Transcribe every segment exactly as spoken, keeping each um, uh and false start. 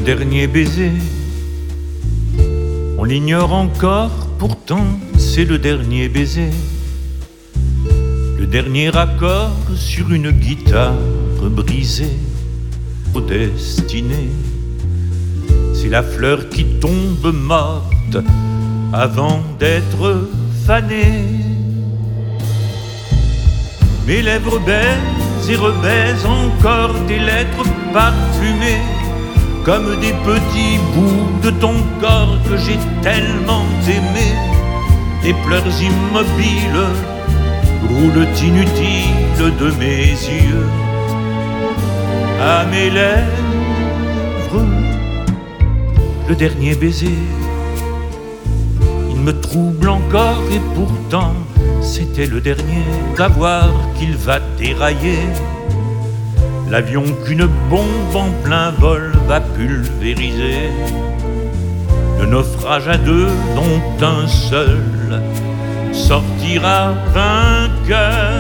dernier baiser. On l'ignore encore, pourtant c'est le dernier baiser. Le dernier accord sur une guitare brisée. Aux destinées, c'est la fleur qui tombe morte avant d'être fanée. Mes lèvres baisent et rebaisent encore des lettres parfumées, comme des petits bouts de ton corps que j'ai tellement aimé. Des pleurs immobiles roulent inutiles de mes yeux à mes lèvres. Le dernier baiser, il me trouble encore et pourtant c'était le dernier. Savoir qu'il va dérailler, l'avion qu'une bombe en plein vol va pulvériser. Le naufrage à deux dont un seul sortira vainqueur.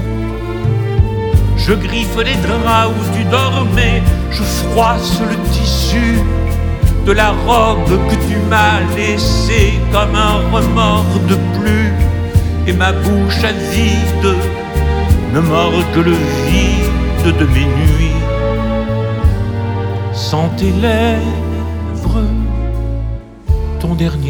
Je griffe les draps où tu dormais, je froisse le tissu de la robe que tu m'as laissée comme un remords de plus. Et ma bouche avide ne mord que le vide de mes nuits. Sans tes lèvres, ton dernier